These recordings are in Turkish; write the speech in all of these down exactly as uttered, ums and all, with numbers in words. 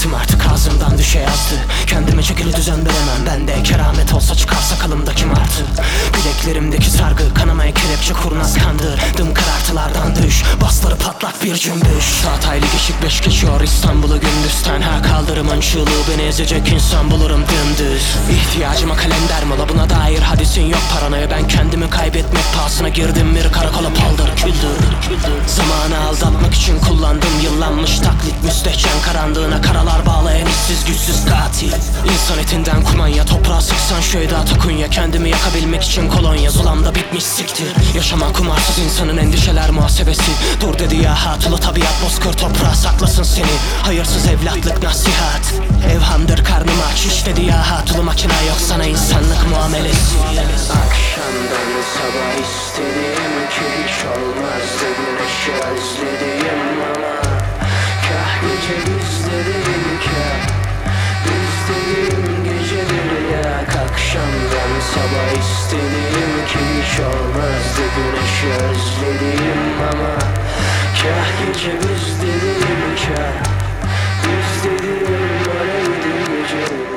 Bıktım artık ağzımdan düşe yazdı. Kendime çekili düzen veremem. Bende keramet olsa çıkar sakalımdaki martı. Bileklerimdeki sargı kanamaya kelepçe kurnaz kandırdım karartılardan düş. Basları patlak bir cümbüş. Çağataylı geçik beş geçiyor İstanbul'u gündüz. Tenha kaldırımın çığlığı, beni ezecek insan bulurum dümdüz. İhtiyacıma kalender mola, buna dair hadisin yok paranoya. Ben kendimi kaybetmek pahasına girdim bir karakola, paldır küldür. Zamanı aldatmak için kullandım yıllanmış taklit. Müstehcen karanlığına karalar bağlayan işsiz güçsüz katil. İnsan etinden kumanya, toprağa sıksan şu eda takunya. Kendimi yakabilmek için kolonya, zulamda bitmiş siktir. Yaşamak kumarsız insanın endişeler muhasebesi. Dur dedi ya hatulu tabiat, bozkır toprağa saklasın seni. Hayırsız evlatlık nasihat, evhamdır karnım aç. İşledi ya hatulu makina, yok sana insanlık muamelesi. Akşamdan sabah istedim ki hiç olmazdı, güneşi özledim ama kah gece bizlerim, kah bizlerim geceleri yak. Akşamdan sabah istedim ki hiç olmazdı, güneşi özledim ama kah gece bizlerim, kah bizlerim öyleydi geceleri.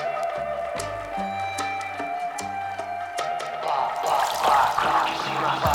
Bak bak bak,